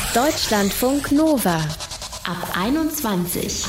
Deutschlandfunk Nova ab 21.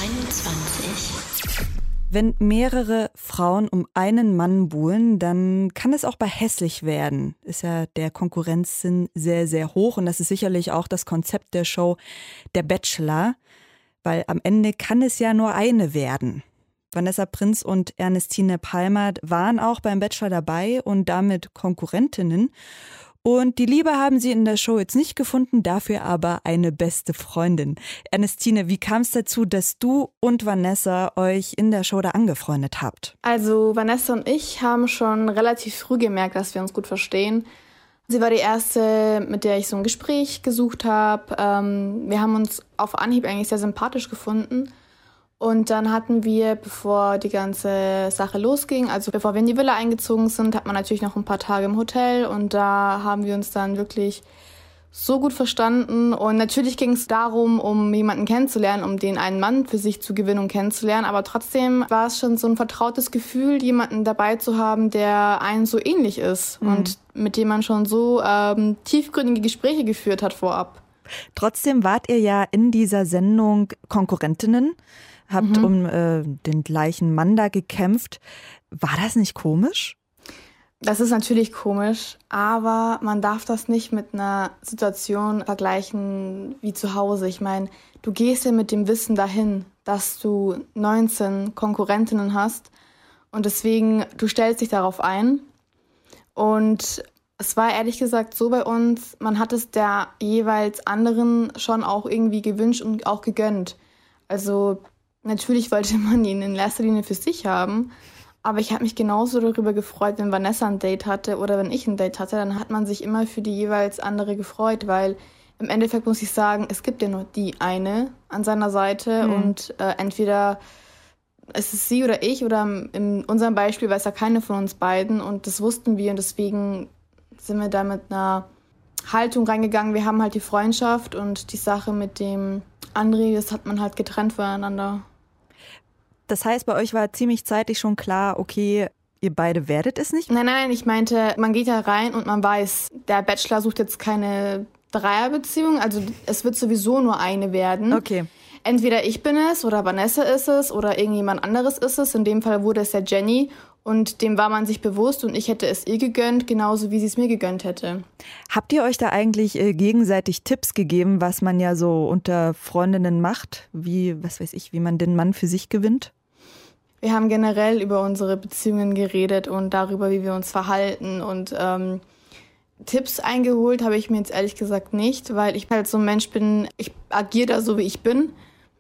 Wenn mehrere Frauen um einen Mann buhlen, dann kann es auch bei hässlich werden. Ist ja der Konkurrenzsinn sehr, sehr hoch. Und das ist sicherlich auch das Konzept der Show Der Bachelor. Weil am Ende kann es ja nur eine werden. Vanessa Prinz und Ernestine Palmert waren auch beim Bachelor dabei und damit Konkurrentinnen. Und die Liebe haben sie in der Show jetzt nicht gefunden, dafür aber eine beste Freundin. Ernestine, wie kam es dazu, dass du und Vanessa euch in der Show da angefreundet habt? Also Vanessa und ich haben schon relativ früh gemerkt, dass wir uns gut verstehen. Sie war die erste, mit der ich so ein Gespräch gesucht habe. Wir haben uns auf Anhieb eigentlich sehr sympathisch gefunden. Und dann hatten wir, bevor die ganze Sache losging, also bevor wir in die Villa eingezogen sind, hat man natürlich noch ein paar Tage im Hotel. Und da haben wir uns dann wirklich so gut verstanden. Und natürlich ging es darum, um jemanden kennenzulernen, um den einen Mann für sich zu gewinnen und kennenzulernen. Aber trotzdem war es schon so ein vertrautes Gefühl, jemanden dabei zu haben, der einem so ähnlich ist und mit dem man schon so tiefgründige Gespräche geführt hat vorab. Trotzdem wart ihr ja in dieser Sendung Konkurrentinnen, habt um den gleichen Mann da gekämpft. War das nicht komisch? Das ist natürlich komisch, aber man darf das nicht mit einer Situation vergleichen wie zu Hause. Ich meine, du gehst ja mit dem Wissen dahin, dass du 19 Konkurrentinnen hast und deswegen, du stellst dich darauf ein. Und es war ehrlich gesagt so bei uns, man hat es der jeweils anderen schon auch irgendwie gewünscht und auch gegönnt. Also natürlich wollte man ihn in erster Linie für sich haben, aber ich habe mich genauso darüber gefreut, wenn Vanessa ein Date hatte oder wenn ich ein Date hatte, dann hat man sich immer für die jeweils andere gefreut, weil im Endeffekt muss ich sagen, es gibt ja nur die eine an seiner Seite und entweder es ist sie oder ich oder in unserem Beispiel war es ja keine von uns beiden und das wussten wir und deswegen sind wir da mit einer Haltung reingegangen. Wir haben halt die Freundschaft und die Sache mit dem André, das hat man halt getrennt voneinander. Das heißt, bei euch war ziemlich zeitig schon klar, okay, ihr beide werdet es nicht? Nein, ich meinte, man geht da rein und man weiß, der Bachelor sucht jetzt keine Dreierbeziehung, also es wird sowieso nur eine werden. Okay. Entweder ich bin es oder Vanessa ist es oder irgendjemand anderes ist es. In dem Fall wurde es ja Jenny und dem war man sich bewusst und ich hätte es ihr gegönnt, genauso wie sie es mir gegönnt hätte. Habt ihr euch da eigentlich gegenseitig Tipps gegeben, was man ja so unter Freundinnen macht? Wie man den Mann für sich gewinnt? Wir haben generell über unsere Beziehungen geredet und darüber, wie wir uns verhalten und Tipps eingeholt habe ich mir jetzt ehrlich gesagt nicht, weil ich halt so ein Mensch bin, ich agiere da so, wie ich bin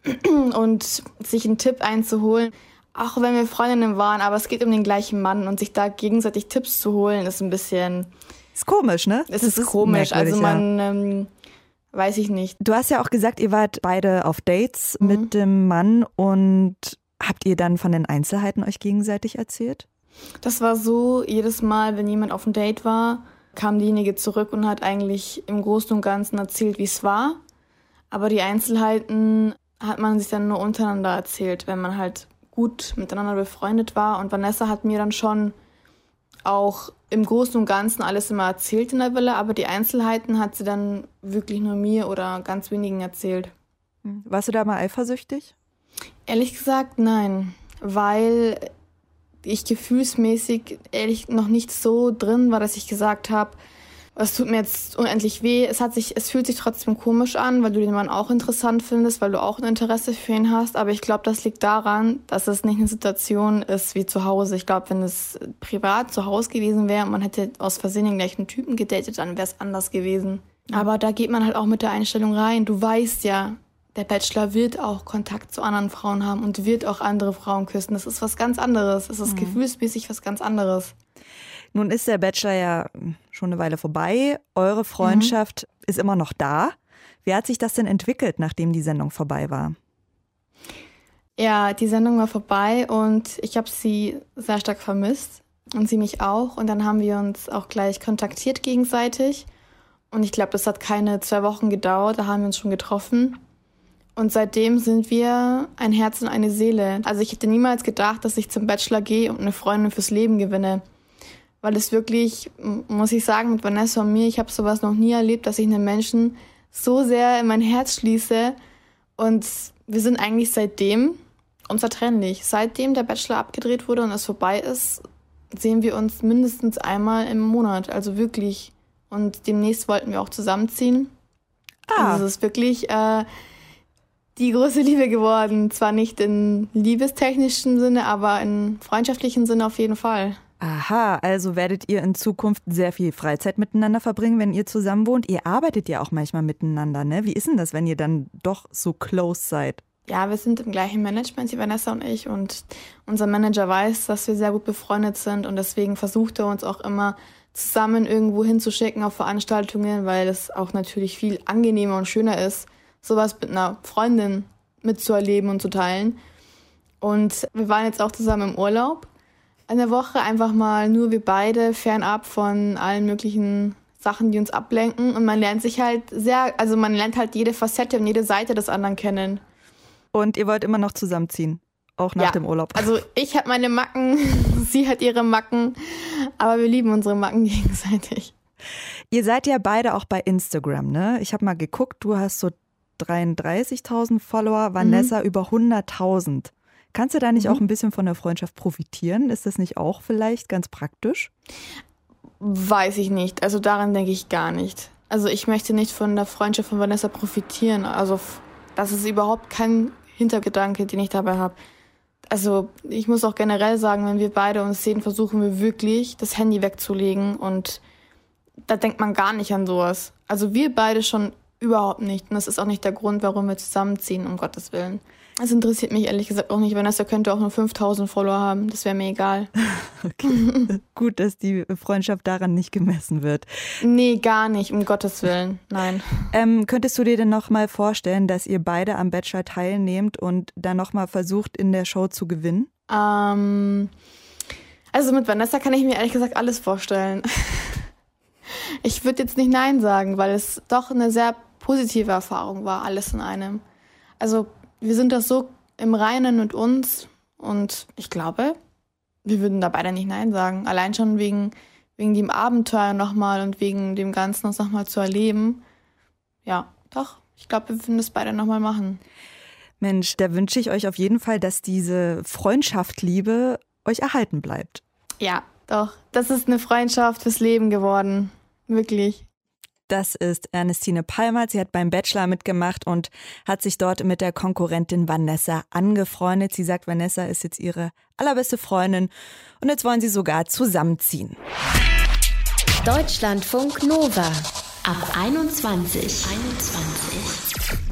und sich einen Tipp einzuholen, auch wenn wir Freundinnen waren, aber es geht um den gleichen Mann und sich da gegenseitig Tipps zu holen, ist ein bisschen... Ist komisch, ne? Es ist komisch, also man... weiß ich nicht. Du hast ja auch gesagt, ihr wart beide auf Dates mit dem Mann und habt ihr dann von den Einzelheiten euch gegenseitig erzählt? Das war so, jedes Mal, wenn jemand auf ein Date war, kam diejenige zurück und hat eigentlich im Großen und Ganzen erzählt, wie es war. Aber die Einzelheiten hat man sich dann nur untereinander erzählt, wenn man halt gut miteinander befreundet war. Und Vanessa hat mir dann schon auch im Großen und Ganzen alles immer erzählt in der Villa, aber die Einzelheiten hat sie dann wirklich nur mir oder ganz wenigen erzählt. Warst du da mal eifersüchtig? Ehrlich gesagt, nein, weil ich gefühlsmäßig ehrlich noch nicht so drin war, dass ich gesagt habe, es tut mir jetzt unendlich weh. Es fühlt sich trotzdem komisch an, weil du den Mann auch interessant findest, weil du auch ein Interesse für ihn hast. Aber ich glaube, das liegt daran, dass es nicht eine Situation ist wie zu Hause. Ich glaube, wenn es privat zu Hause gewesen wäre und man hätte aus Versehen den gleichen Typen gedatet, dann wäre es anders gewesen. Aber da geht man halt auch mit der Einstellung rein. Du weißt ja, der Bachelor wird auch Kontakt zu anderen Frauen haben und wird auch andere Frauen küssen. Das ist was ganz anderes. Es ist gefühlsmäßig was ganz anderes. Nun ist der Bachelor ja schon eine Weile vorbei. Eure Freundschaft ist immer noch da. Wie hat sich das denn entwickelt, nachdem die Sendung vorbei war? Ja, die Sendung war vorbei und ich habe sie sehr stark vermisst und sie mich auch. Und dann haben wir uns auch gleich kontaktiert gegenseitig. Und ich glaube, das hat keine 2 Wochen gedauert. Da haben wir uns schon getroffen. Und seitdem sind wir ein Herz und eine Seele. Also ich hätte niemals gedacht, dass ich zum Bachelor gehe und eine Freundin fürs Leben gewinne. Weil es wirklich, muss ich sagen, mit Vanessa und mir, ich habe sowas noch nie erlebt, dass ich einen Menschen so sehr in mein Herz schließe. Und wir sind eigentlich seitdem unzertrennlich. Seitdem der Bachelor abgedreht wurde und es vorbei ist, sehen wir uns mindestens einmal im Monat. Also wirklich. Und demnächst wollten wir auch zusammenziehen. Also es ist wirklich die große Liebe geworden. Zwar nicht in liebestechnischen Sinne, aber in freundschaftlichen Sinne auf jeden Fall. Aha, also werdet ihr in Zukunft sehr viel Freizeit miteinander verbringen, wenn ihr zusammen wohnt. Ihr arbeitet ja auch manchmal miteinander, ne? Wie ist denn das, wenn ihr dann doch so close seid? Ja, wir sind im gleichen Management, die Vanessa und ich. Und unser Manager weiß, dass wir sehr gut befreundet sind. Und deswegen versucht er uns auch immer zusammen irgendwo hinzuschicken auf Veranstaltungen, weil es auch natürlich viel angenehmer und schöner ist, sowas mit einer Freundin mitzuerleben und zu teilen. Und wir waren jetzt auch zusammen im Urlaub. Eine Woche einfach mal nur wir beide, fernab von allen möglichen Sachen, die uns ablenken. Und man lernt sich halt man lernt halt jede Facette und jede Seite des anderen kennen. Und ihr wollt immer noch zusammenziehen? Auch nach dem Urlaub. Also ich habe meine Macken, sie hat ihre Macken, aber wir lieben unsere Macken gegenseitig. Ihr seid ja beide auch bei Instagram, ne? Ich habe mal geguckt, du hast so 33.000 Follower, Vanessa über 100.000. Kannst du da nicht auch ein bisschen von der Freundschaft profitieren? Ist das nicht auch vielleicht ganz praktisch? Weiß ich nicht. Also daran denke ich gar nicht. Also ich möchte nicht von der Freundschaft von Vanessa profitieren. Also das ist überhaupt kein Hintergedanke, den ich dabei habe. Also ich muss auch generell sagen, wenn wir beide uns sehen, versuchen wir wirklich, das Handy wegzulegen und da denkt man gar nicht an sowas. Also wir beide schon überhaupt nicht und das ist auch nicht der Grund, warum wir zusammenziehen, um Gottes Willen. Das interessiert mich ehrlich gesagt auch nicht. Vanessa könnte auch nur 5.000 Follower haben, das wäre mir egal. Okay. Gut, dass die Freundschaft daran nicht gemessen wird. Nee, gar nicht, um Gottes Willen, nein. Könntest du dir denn noch mal vorstellen, dass ihr beide am Bachelor teilnehmt und dann noch mal versucht, in der Show zu gewinnen? Also mit Vanessa kann ich mir ehrlich gesagt alles vorstellen. Ich würde jetzt nicht Nein sagen, weil es doch eine sehr positive Erfahrung war, alles in einem. Also wir sind das so im Reinen mit uns und ich glaube, wir würden da beide nicht Nein sagen. Allein schon wegen dem Abenteuer nochmal und wegen dem Ganzen uns nochmal zu erleben. Ja, doch, ich glaube, wir würden das beide nochmal machen. Mensch, da wünsche ich euch auf jeden Fall, dass diese Freundschaft, Liebe euch erhalten bleibt. Ja, doch. Das ist eine Freundschaft fürs Leben geworden. Wirklich. Das ist Ernestine Palmert. Sie hat beim Bachelor mitgemacht und hat sich dort mit der Konkurrentin Vanessa angefreundet. Sie sagt, Vanessa ist jetzt ihre allerbeste Freundin und jetzt wollen sie sogar zusammenziehen. Deutschlandfunk Nova ab 21.